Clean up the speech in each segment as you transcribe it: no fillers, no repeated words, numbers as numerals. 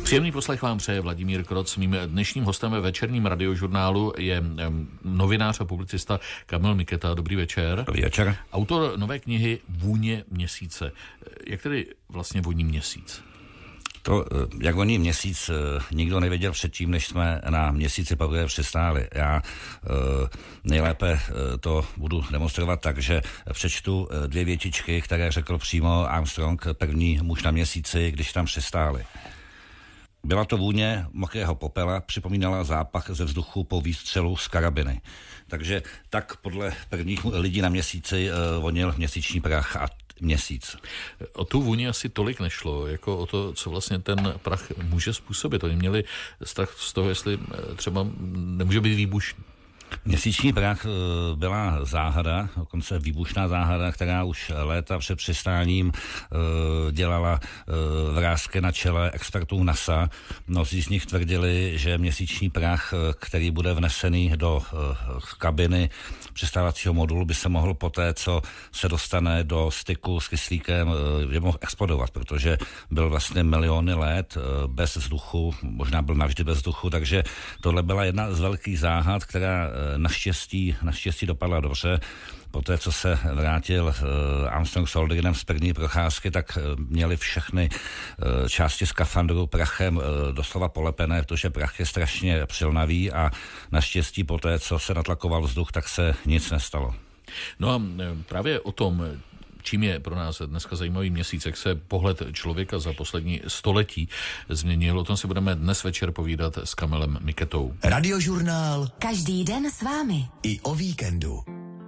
Příjemný poslech vám přeje Vladimír Kroc. Mým dnešním hostem ve večerním radiožurnálu je novinář a publicista Kamil Miketa. Dobrý večer. Dobrý večer. Autor nové knihy Vůně měsíce. Jak tedy vlastně voní měsíc? To, jak voní měsíc, nikdo nevěděl předtím, než jsme na měsíci poprvé přistáli. Já nejlépe to budu demonstrovat tak, že přečtu dvě větičky, které řekl přímo Armstrong, první muž na měsíci, když tam přistáli. Byla to vůně mokrého popela, připomínala zápach ze vzduchu po výstřelu z karabiny. Takže tak podle prvních lidí na měsíci vonil měsíční prach a měsíc. O tu vůni asi tolik nešlo, jako o to, co vlastně ten prach může způsobit. Oni měli strach z toho, jestli třeba nemůže být výbušný. Měsíční prach byla záhada, dokonce výbušná záhada, která už léta před přistáním dělala vrásky na čele expertů NASA. Mnozí z nich tvrdili, že měsíční prach, který bude vnesený do kabiny přistávacího modulu, by se mohl poté, co se dostane do styku s kyslíkem, že mohl explodovat, protože byl vlastně miliony let bez vzduchu, možná byl navždy bez vzduchu, takže tohle byla jedna z velkých záhad, která naštěstí dopadla dobře. Poté, co se vrátil Armstrong s Aldrinem z první procházky, tak měli všechny části skafandru prachem doslova polepené, protože prach je strašně přilnavý a naštěstí poté, co se natlakoval vzduch, tak se nic nestalo. No a právě o tom, čím je pro nás dneska zajímavý měsíc, jak se pohled člověka za poslední století změnil, o tom si budeme dnes večer povídat s Kamilem Miketou. Radiožurnál. Každý den s vámi. I o víkendu.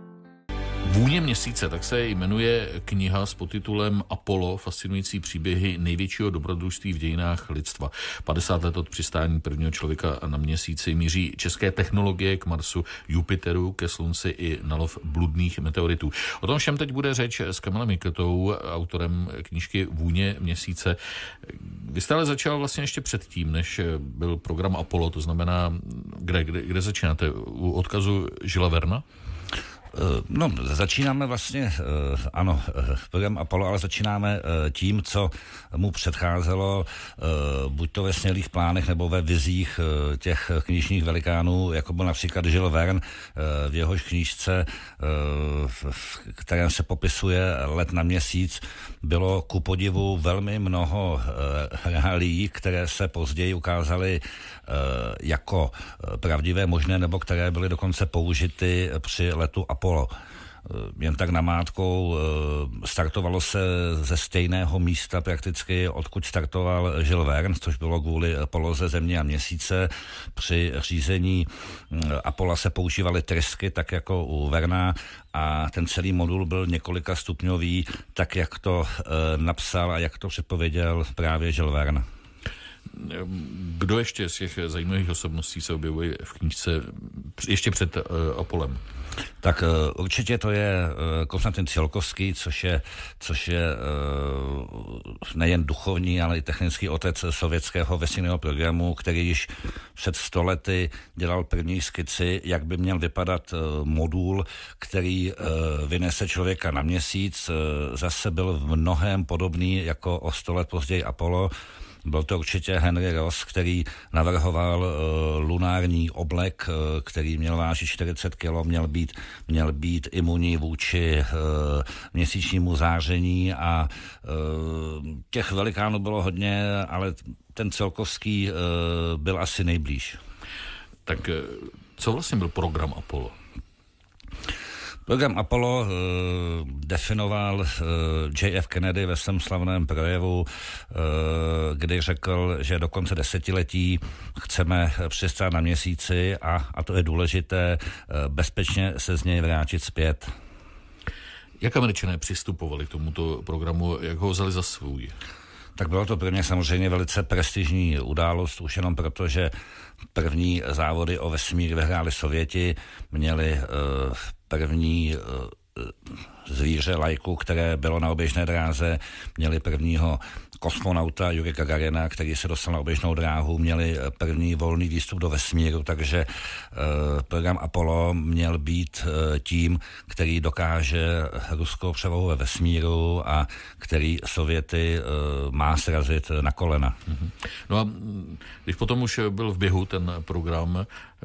Vůně měsíce, tak se jmenuje kniha s podtitulem Apollo, fascinující příběhy největšího dobrodružství v dějinách lidstva. 50 let od přistání prvního člověka na měsíci míří české technologie k Marsu, Jupiteru, ke Slunci i na lov bludných meteoritů. O tom všem teď bude řeč s Kamilem Miketou, autorem knížky Vůně měsíce. Vy jste ale začal vlastně ještě předtím, než byl program Apollo, to znamená, kde začínáte? U odkazu Žila Verna? No, začínáme vlastně, ano, program Apollo, ale začínáme tím, co mu předcházelo, buď to ve smělých plánech nebo ve vizích těch knižních velikánů, jako byl například Jules Verne, v jehož knížce, v kterém se popisuje let na měsíc, bylo ku podivu velmi mnoho reálií, které se později ukázaly jako pravdivé, možné, nebo které byly dokonce použity při letu Apollo. Jen tak namátkou startovalo se ze stejného místa prakticky, odkud startoval Jules Verne, což bylo kvůli poloze Země a Měsíce. Při řízení Apollo se používaly trysky, tak jako u Verna, a ten celý modul byl několika stupňový, tak jak to napsal a jak to předpověděl právě Jules Verne. Kdo ještě z těch zajímavých osobností se objevuje v knížce ještě před Apollem? Tak určitě to je Konstantin Tsiolkovský, což je nejen duchovní, ale i technický otec sovětského vesmírného programu, který již před 100 lety dělal první skici, jak by měl vypadat modul, který vynese člověka na měsíc. Zase byl v mnohém podobný jako o 100 let později Apollo. Byl to určitě Henry Ross, který navrhoval lunární oblek, který měl vážit 40 kg, měl být imunní vůči měsíčnímu záření a těch velikánů bylo hodně, ale ten Tsiolkovský byl asi nejblíž. Tak co vlastně byl program Apollo? Program Apollo definoval J.F. Kennedy ve svém slavném projevu, kdy řekl, že do konce desetiletí chceme přistát na měsíci a to je důležité, bezpečně se z něj vrátit zpět. Jak Američané přistupovali k tomuto programu, jak ho vzali za svůj? Tak bylo to pro mě samozřejmě velice prestižní událost, už jenom proto, že první závody o vesmír vyhráli Sověti, měli první zvíře, lajku, které bylo na oběžné dráze, měli prvního kosmonauta Jurija Gagarina, který se dostal na oběžnou dráhu, měli první volný výstup do vesmíru, takže program Apollo měl být tím, který dokáže ruskou převahu ve vesmíru a který Sověty má srazit na kolena. No a když potom už byl v běhu ten program,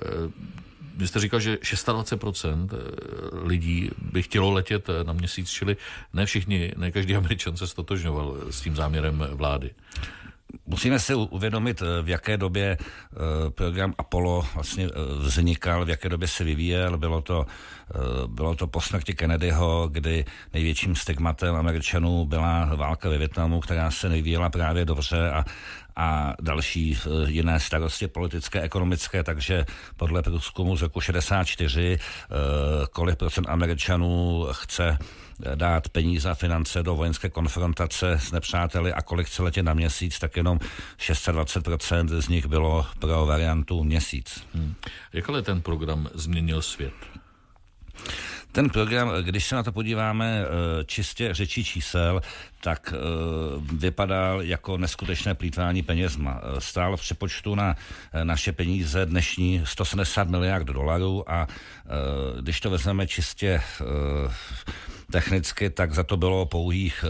vy jste říkal, že 26% lidí by chtělo letět na Měsíc, čili ne všichni, ne každý Američan se stotožňoval s tím záměrem vlády. Musíme si uvědomit, v jaké době program Apollo vlastně vznikal, v jaké době se vyvíjel. Bylo to po smrti Kennedyho, kdy největším stigmatem Američanů byla válka ve Vietnamu, která se nevyvíjela právě dobře a další jiné starosti politické, ekonomické, takže podle průzkumu z roku 64 kolik procent Američanů chce dát peníze a finance do vojenské konfrontace s nepřáteli a kolik chce letět na Měsíc, tak jenom 26% z nich bylo pro variantu Měsíc. Jak ale ten program změnil svět? Ten program, když se na to podíváme čistě řečí čísel, tak vypadal jako neskutečné plýtvání penězma. Stál v přepočtu na naše peníze dnešní 170 miliard dolarů a když to vezmeme čistě technicky, tak za to bylo pouhých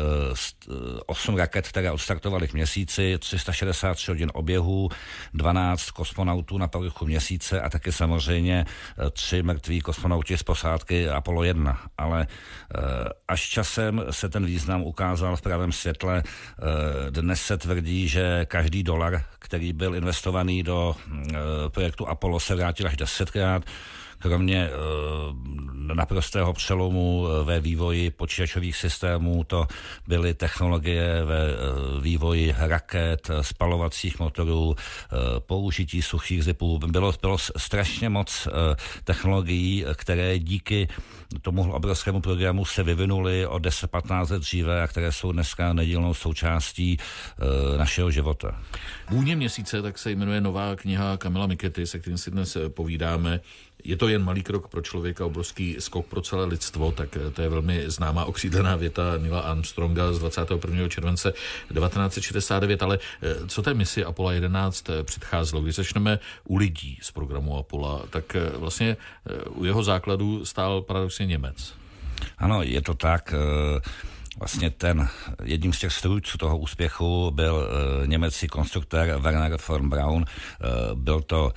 8 raket, které odstartovaly k Měsíci, 363 hodin oběhů, 12 kosmonautů na povrchu Měsíce a taky samozřejmě 3 mrtví kosmonauti z posádky Apollo 1. Ale až časem se ten význam ukázal v pravém světle. Dnes se tvrdí, že každý dolar, který byl investovaný do projektu Apollo, se vrátil až 10krát. Kromě naprostého přelomu ve vývoji počítačových systémů, to byly technologie ve vývoji raket, spalovacích motorů, použití suchých zipů. Bylo strašně moc technologií, které díky tomu obrovskému programu se vyvinuly o 10-15 let dříve a které jsou dneska nedílnou součástí našeho života. Vůně Měsíce, tak se jmenuje nová kniha Kamila Mikety, se kterým si dnes povídáme. Je to jen malý krok pro člověka, obrovský skok pro celé lidstvo, tak to je velmi známá okřídlená věta Neila Armstronga z 21. července 1969, ale co té misi Apollo 11 předcházelo? Když začneme u lidí z programu Apollo, tak vlastně u jeho základu stál paradoxně Němec. Ano, je to tak. Vlastně jedním z těch strůjců toho úspěchu byl německý konstruktor Werner von Braun. Byl to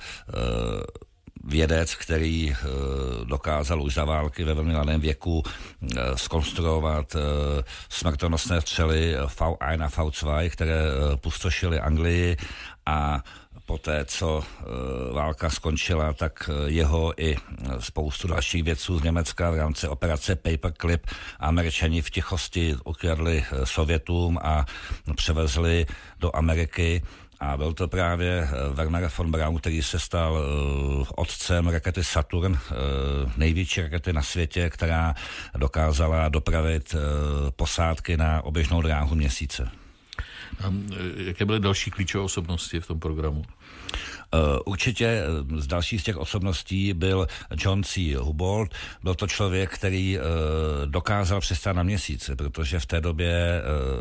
vědec, který dokázal už za války ve velmi mladém věku zkonstruovat smrtonosné střely V1 a V2, které pustošily Anglii a poté, co válka skončila, tak jeho i spoustu dalších vědců z Německa v rámci operace Paperclip Američani v tichosti ukradli Sovětům a převezli do Ameriky. A byl to právě Werner von Braun, který se stal otcem rakety Saturn, největší rakety na světě, která dokázala dopravit posádky na oběžnou dráhu Měsíce. A jaké byly další klíčové osobnosti v tom programu? Určitě z dalších z těch osobností byl John C. Hubble. Byl to člověk, který dokázal přistát na Měsíci, protože v té době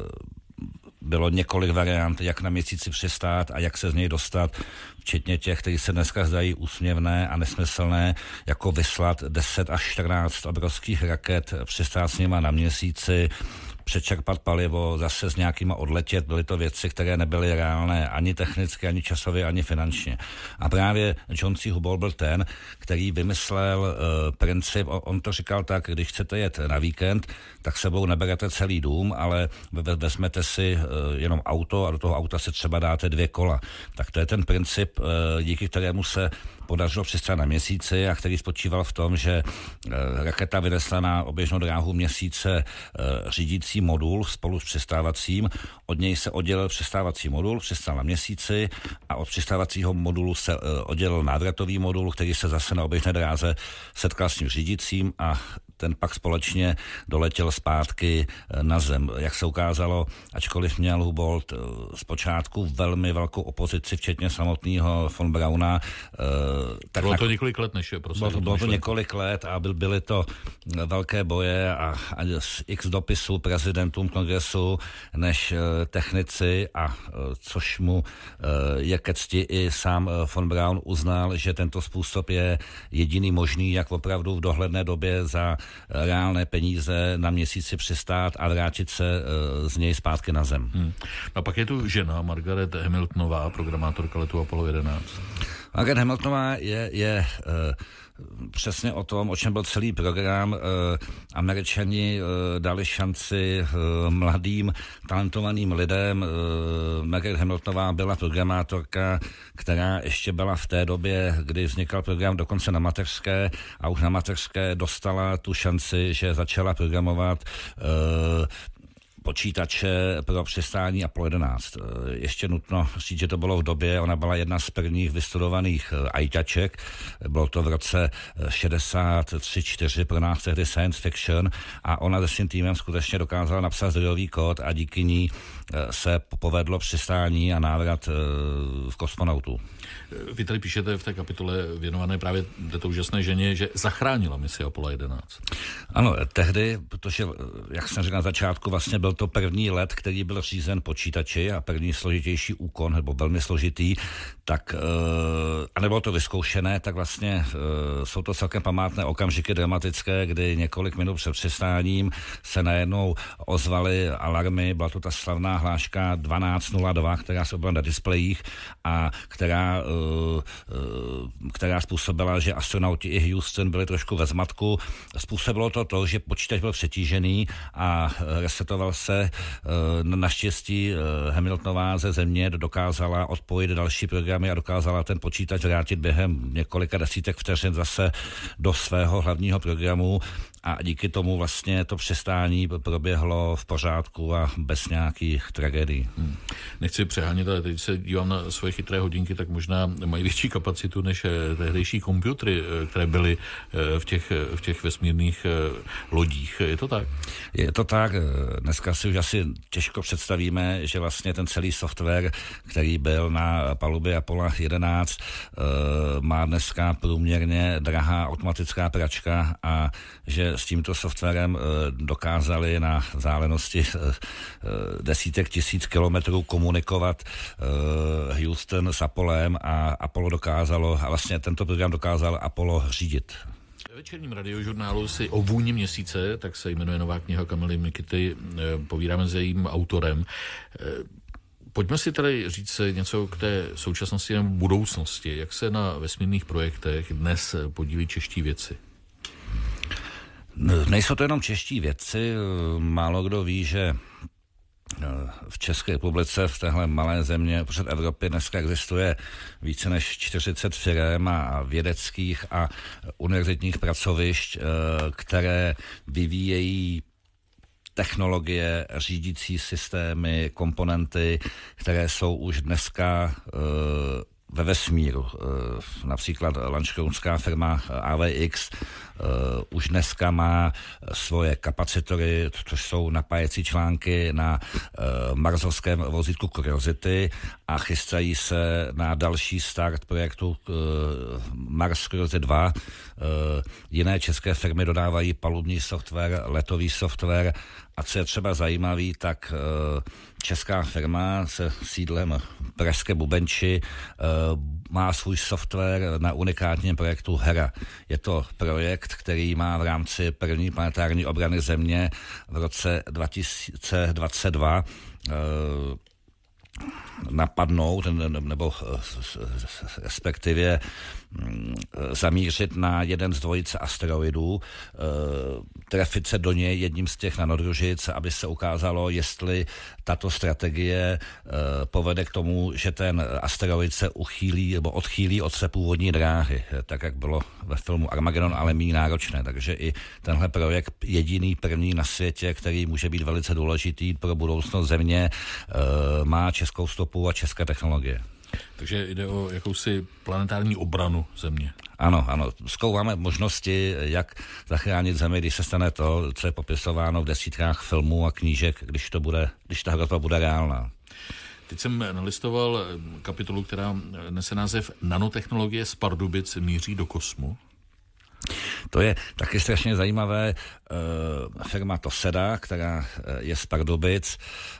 bylo několik variant, jak na Měsíci přistát a jak se z něj dostat, včetně těch, kteří se dneska zdají úsměvné a nesmyslné, jako vyslat 10 až 14 obrovských raket, přistát s nima na Měsíci, přečerpat palivo, zase s nějakýma odletět. Byly to věci, které nebyly reálné ani technicky, ani časově, ani finančně. A právě John C. Hubble byl ten, který vymyslel princip, on to říkal tak, když chcete jet na víkend, tak sebou neberete celý dům, ale vezmete si jenom auto a do toho auta si třeba dáte 2 kola. Tak to je ten princip, díky kterému se podařilo přistát na Měsíci a který spočíval v tom, že raketa vynesla na oběžnou dráhu Měsíce řídící modul spolu s přistávacím. Od něj se oddělil přistávací modul, přistál na Měsíci a od přistávacího modulu se oddělil návratový modul, který se zase na oběžné dráze setkal s tím řídícím a ten pak společně doletěl zpátky na Zem. Jak se ukázalo, ačkoliv měl Hubble zpočátku velmi velkou opozici, včetně samotného von Brauna. Bylo to několik let, než je prostě. Bylo to několik let a byly to velké boje a z x dopisů prezidentům kongresu než technici, a což mu je ke cti, i sám von Braun uznal, že tento způsob je jediný možný, jak opravdu v dohledné době za reálné peníze na měsíci přistát a vrátit se z něj zpátky na zem. A pak je tu žena Margaret Hamiltonová, programátorka letu Apollo 11. Margaret Hamiltonová je přesně o tom, o čem byl celý program. Američani dali šanci mladým, talentovaným lidem. Margaret Hamiltonová byla programátorka, která ještě byla v té době, kdy vznikal program, dokonce na mateřské, a už na mateřské dostala tu šanci, že začala programovat počítače pro přistání Apollo 11. Ještě nutno říct, že to bylo v době, ona byla jedna z prvních vystudovaných ajťaček. Bylo to v roce 63-4, pro nás tehdy science fiction, a ona se svým týmem skutečně dokázala napsat zdrojový kód a díky ní se povedlo přistání a návrat v kosmonautu. Vy tady píšete v té kapitole věnované právě této úžasné ženě, že zachránila misi Apollo 11. Ano, tehdy, protože, jak jsem řekl na začátku, vlastně byl to první let, který byl řízen počítači a první složitější úkon, nebo velmi složitý, tak, a nebylo to vyzkoušené, tak vlastně jsou to celkem památné okamžiky dramatické, kdy několik minut před přistáním se najednou ozvaly alarmy, byla to ta slavná hláška 1202, která se objevila na displejích a která způsobila, že astronauti i Houston byli trošku ve zmatku. Způsobilo to, že počítač byl přetížený a resetoval se. Naštěstí Hamiltonová ze Země dokázala odpojit další programy a dokázala ten počítač vrátit během několika desítek vteřin zase do svého hlavního programu, a díky tomu vlastně to přistání proběhlo v pořádku a bez nějakých tragédií. Nechci přehánět, ale teď se dívám na svoje chytré hodinky, tak možná mají větší kapacitu než tehdejší komputery, které byly v těch vesmírných lodích. Je to tak? Je to tak. Dneska si už asi těžko představíme, že vlastně ten celý software, který byl na palubě Apollo 11, má dneska průměrně drahá automatická pračka, a že s tímto softwarem dokázali na vzdálenosti desítek tisíc kilometrů komunikovat Houston s Apollem, a Apollo dokázalo, a vlastně tento program dokázal Apollo řídit. Ve večerním radiožurnálu si o vůni měsíce, tak se jmenuje nová kniha Kamily Mikity, povídáme s jejím autorem. Pojďme si tady říct něco k té současnosti nebo budoucnosti. Jak se na vesmírných projektech dnes podílí čeští vědci? Nejsou to jenom čeští vědci. Málo kdo ví, že v České republice, v téhle malé země před Evropy, dneska existuje více než 40 firem a vědeckých a univerzitních pracovišť, které vyvíjejí technologie, řídící systémy, komponenty, které jsou už dneska ve vesmíru. Například lanškrounská firma AVX už dneska má svoje kapacitory, což jsou napájecí články na marsovském vozítku Curiosity, a chystají se na další start projektu Mars Curiosity 2. Jiné české firmy dodávají palubní software, letový software, a co je třeba zajímavý, tak česká firma se sídlem pražské Bubenči má svůj software na unikátním projektu Hera. Je to projekt, který má v rámci první planetární obrany Země v roce 2022 napadnout, nebo respektive zamířit na jeden z dvojice asteroidů, trefit se do něj jedním z těch nanodružic, aby se ukázalo, jestli tato strategie povede k tomu, že ten asteroid se uchýlí nebo odchýlí od své původní dráhy, tak jak bylo ve filmu Armageddon, ale méně náročné. Takže i tenhle projekt, jediný první na světě, který může být velice důležitý pro budoucnost Země, má českou stopu a české technologie. Takže jde o jakousi planetární obranu Země. Ano. Zkoumáme možnosti, jak zachránit Zemi, když se stane to, co je popisováno v desítkách filmů a knížek, když ta hrozba bude reálná. Teď jsem nalistoval kapitolu, která nese název Nanotechnologie z Pardubic míří do kosmu. To je taky strašně zajímavé. Firma Toseda, která je z Pardubic,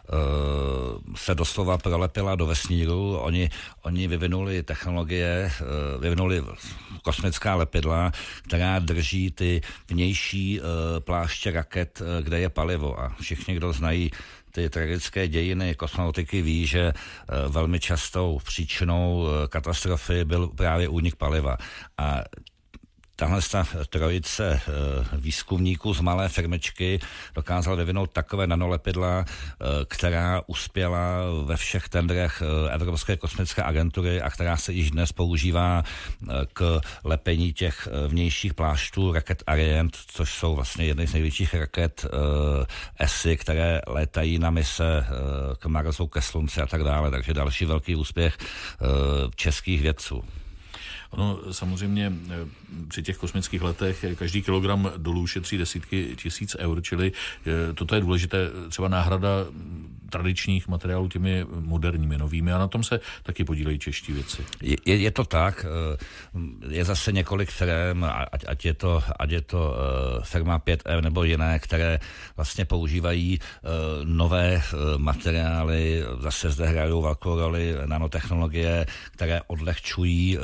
se doslova prolepila do vesmíru. Oni vyvinuli technologie, vyvinuli kosmická lepidla, která drží ty vnější pláště raket, kde je palivo. A všichni, kdo znají ty tragické dějiny kosmonautiky, ví, že velmi častou příčinou katastrofy byl právě únik paliva. A tahle trojice výzkumníků z malé firmičky dokázala vyvinout takové nanolepidla, která uspěla ve všech tendrech Evropské kosmické agentury a která se již dnes používá k lepení těch vnějších pláštů raket Ariane, což jsou vlastně jedny z největších raket ESI, které létají na mise k Marsu, ke Slunci a tak dále. Takže další velký úspěch českých vědců. Ono samozřejmě při těch kosmických letech každý kilogram dolů šetří desítky tisíc eur, čili toto je důležité, třeba náhrada tradičních materiálů těmi moderními, novými, a na tom se taky podílejí čeští věci. Je to tak, je zase několik firm, ať je to firma 5M nebo jiné, které vlastně používají nové materiály, zase zde hrajou velkou roli nanotechnologie, které odlehčují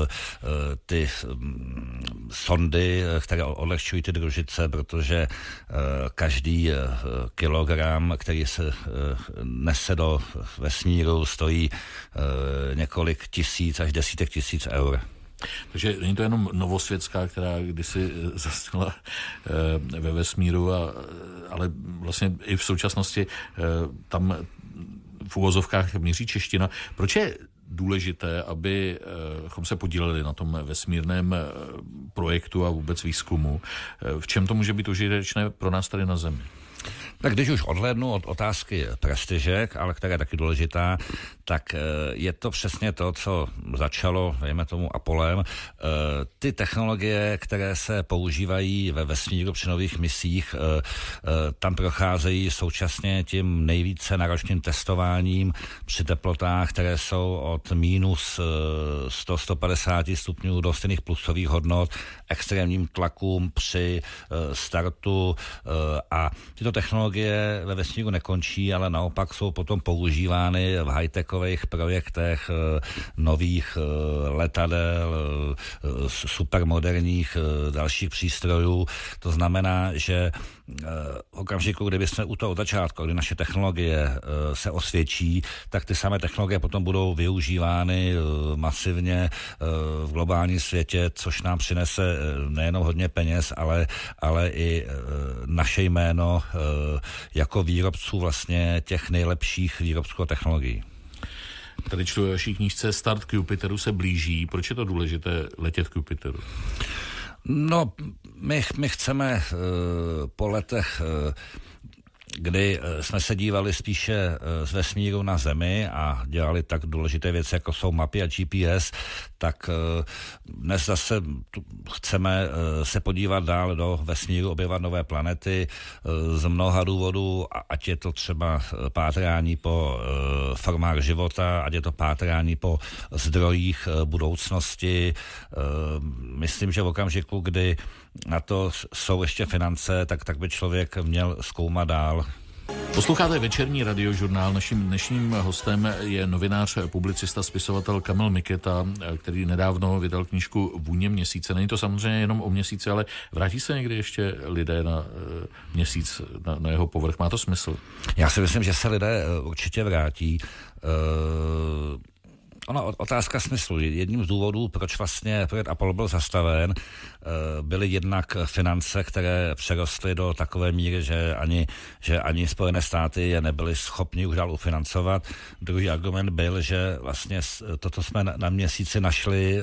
ty sondy, které odlehčují ty družice, protože každý kilogram, který se nese do vesmíru, stojí několik tisíc až desítek tisíc eur. Takže není to jenom novosvětská, která kdysi zastala ve vesmíru, ale vlastně i v současnosti tam v uvozovkách míří čeština. Proč je důležité, abychom se podíleli na tom vesmírném projektu a vůbec výzkumu? V čem to může být užitečné pro nás tady na Zemi? Tak když už odhlédnu od otázky prestižek, ale která je taky důležitá, tak je to přesně to, co začalo, dejme tomu, Apolem. Ty technologie, které se používají ve vesmíru při nových misích, tam procházejí současně tím nejvíce náročným testováním při teplotách, které jsou od minus 100-150 stupňů do stejných plusových hodnot, extrémním tlakům při startu a tyto technologie ve vesmíru nekončí, ale naopak jsou potom používány v high-techových projektech nových letadel, supermoderních dalších přístrojů. To znamená, že v okamžiku, kdyby jsme u toho od začátku, kdy naše technologie se osvědčí, tak ty samé technologie potom budou využívány masivně v globálním světě, což nám přinese nejenom hodně peněz, ale i naše jméno jako výrobců vlastně těch nejlepších výrobců technologií. Tady čtu ve vaší knížce Start k Jupiteru se blíží. Proč je to důležité letět k Jupiteru? No, my chceme po letech, kdy jsme se dívali spíše z vesmíru na Zemi a dělali tak důležité věci, jako jsou mapy a GPS, tak dnes zase chceme se podívat dál do vesmíru, objevat nové planety z mnoha důvodů, ať je to třeba pátrání po formách života, ať je to pátrání po zdrojích budoucnosti. Myslím, že v okamžiku, kdy na to jsou ještě finance, tak by člověk měl zkoumat dál. Posloucháte večerní radiožurnál. Naším dnešním hostem je novinář, publicista, spisovatel Kamil Miketa, který nedávno vydal knížku Vůně měsíce. Není to samozřejmě jenom o měsíci, ale vrátí se někdy ještě lidé na měsíc, na jeho povrch? Má to smysl? Já si myslím, že se lidé určitě vrátí. Otázka smyslu. Jedním z důvodů, proč vlastně projekt Apollo byl zastaven, byly jednak finance, které přerostly do takové míry, že ani Spojené státy je nebyly schopni už dál ufinancovat. Druhý argument byl, že vlastně toto jsme na měsíci našli,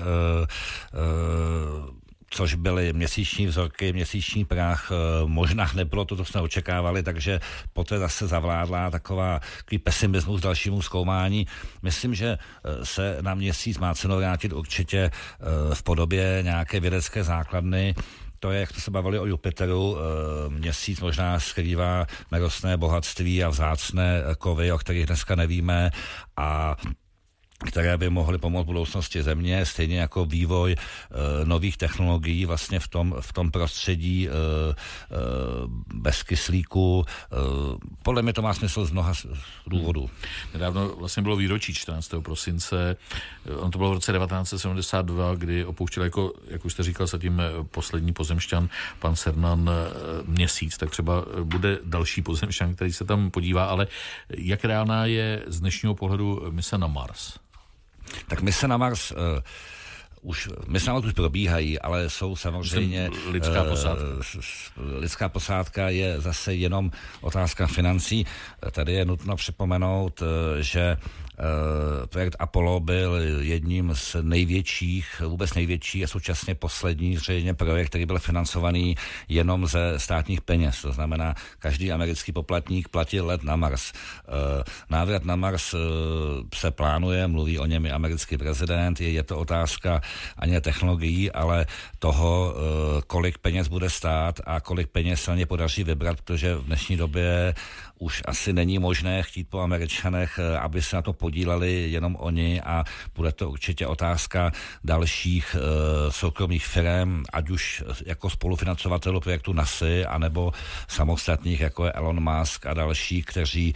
což byly měsíční vzorky, měsíční prach, možná nebylo to, co jsme očekávali, takže poté zase zavládla takový pesimismus dalšímu zkoumání. Myslím, že se na měsíc má cenu vrátit určitě v podobě nějaké vědecké základny. To je, jak jsme se bavili o Jupiteru, měsíc možná skrývá nerostné bohatství a vzácné kovy, o kterých dneska nevíme, a které by mohly pomoct budoucnosti země, stejně jako vývoj nových technologií vlastně v tom prostředí bez kyslíku. Podle mě to má smysl z mnoha důvodů. Nedávno vlastně bylo výročí 14. prosince. On to bylo v roce 1972, kdy opouštěl, jak už jste říkal, zatím poslední pozemšťan, pan Cernan, Měsíc. Tak třeba bude další pozemšťan, který se tam podívá, ale jak reálná je z dnešního pohledu mise na Mars? Tak mise na Mars mise na Mars už probíhají, ale jsou samozřejmě... Lidská posádka je zase jenom otázka financí. Tady je nutno připomenout, že projekt Apollo byl jedním z vůbec největší a současně poslední zřejmě projekt, který byl financovaný jenom ze státních peněz. To znamená, každý americký poplatník platil let na Mars. Návrat na Mars se plánuje, mluví o něm i americký prezident. Je to otázka ani technologií, ale toho, kolik peněz bude stát a kolik peněz se na ně podaří vybrat, protože v dnešní době už asi není možné chtít po Američanech, aby se na to podíleli jenom oni, a bude to určitě otázka dalších soukromých firm, ať už jako spolufinancovatelů projektu NASA, anebo samostatných, jako je Elon Musk a další, kteří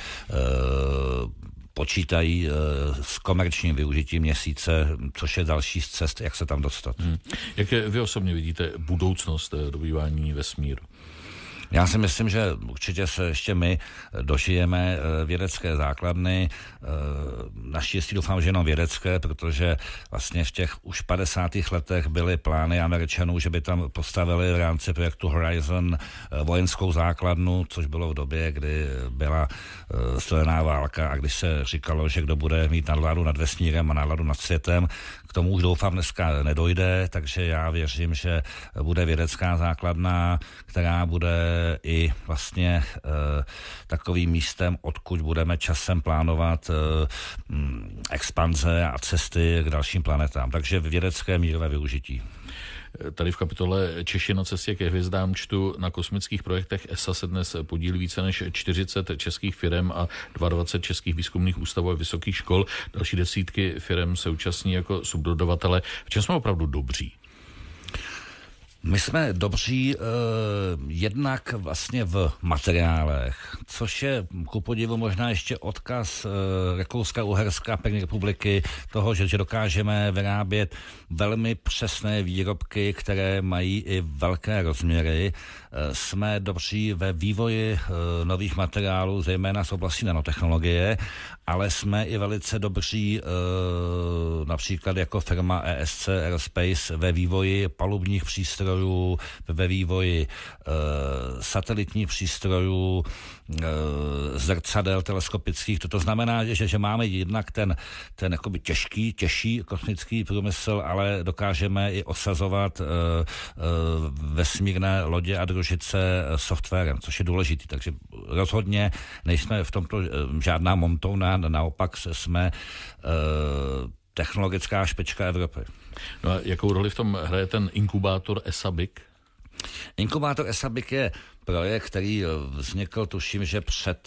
počítají s komerčním využitím Měsíce, což je další z cest, jak se tam dostat. Jak vy osobně vidíte budoucnost dobývání vesmíru? Já si myslím, že určitě se ještě my dožijeme vědecké základny. Naštěstí doufám, že jenom vědecké, protože vlastně v těch už 50. letech byly plány Američanů, že by tam postavili v rámci projektu Horizon vojenskou základnu, což bylo v době, kdy byla studená válka a když se říkalo, že kdo bude mít nadvládu nad vesmírem a nadvládu nad světem. K tomu už doufám dneska nedojde, takže já věřím, že bude vědecká základna, která bude i vlastně takovým místem, odkud budeme časem plánovat expanze a cesty k dalším planetám. Takže vědecké mírové využití. Tady v kapitole Češi na cestě ke hvězdám čtu: na kosmických projektech ESA se dnes podílí více než 40 českých firem a 22 českých výzkumných ústavů a vysokých škol. Další desítky firem se účastní jako subdodavatele. V čem jsme opravdu dobří? My jsme dobří jednak vlastně v materiálech, což je ku podivu možná ještě odkaz Rakouska-Uherska, první republiky, toho, že dokážeme vyrábět velmi přesné výrobky, které mají i velké rozměry. Jsme dobří ve vývoji nových materiálů, zejména z oblasti nanotechnologie, ale jsme i velice dobří například jako firma ESC Aerospace ve vývoji palubních přístrojů, ve vývoji satelitních přístrojů, zrcadel teleskopických. To znamená, že máme jednak ten jakoby těžší kosmický průmysl, ale dokážeme i osazovat vesmírné lodě a družice softwarem, což je důležitý. Takže rozhodně nejsme v tomto žádná montovna, naopak jsme technologická špička Evropy. No a jakou roli v tom hraje ten inkubátor ESABIC? Inkubátor ESABIC je projekt, který vznikl, tuším, že před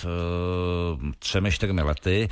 3-4 lety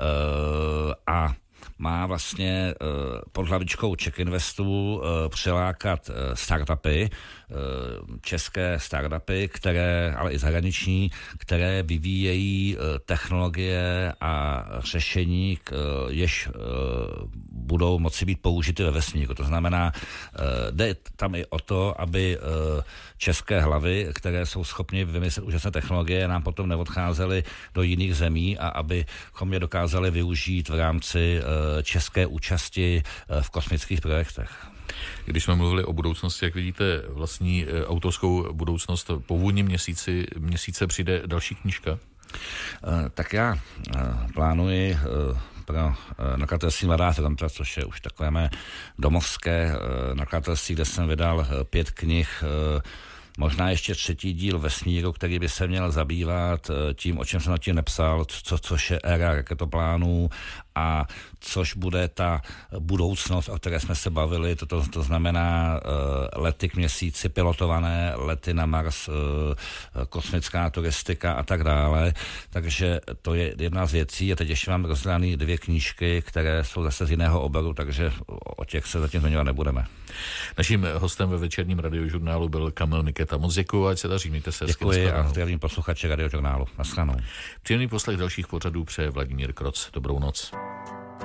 a má vlastně pod hlavičkou Czech Investu přilákat startupy, české startupy, ale i zahraniční, které vyvíjejí technologie a řešení, jež budou moci být použity ve vesmíru. To znamená, jde tam i o to, aby české hlavy, které jsou schopni vymyslet úžasné technologie, nám potom neodcházely do jiných zemí a abychom je dokázali využít v rámci české účasti v kosmických projektech. Když jsme mluvili o budoucnosti, jak vidíte vlastní autorskou budoucnost, po vůni měsíce přijde další knížka? Tak já plánuji pro nakladatelství Mladá fronta, což je už takové mé domovské nakladatelství, kde jsem vydal 5 knih možná ještě 3. díl Vesmíru, který by se měl zabývat tím, o čem jsem tím nepsal, což je éra raketoplánů a což bude ta budoucnost, o které jsme se bavili, to znamená lety k měsíci, pilotované lety na Mars, kosmická turistika a tak dále. Takže to je jedna z věcí. A teď ještě mám rozdaný 2 knížky, které jsou zase z jiného oboru, takže o těch se zatím zmiňovat nebudeme. Naším hostem ve večerním radiožurnálu byl Kamil Miketa. Moc děkuji, ať se daří, mějte se. Děkuji a zdravím posluchače radiožurnálu. Naschledanou. Příjemný poslech dalších pořadů přeje Vladimír Kroc. Dobrou noc.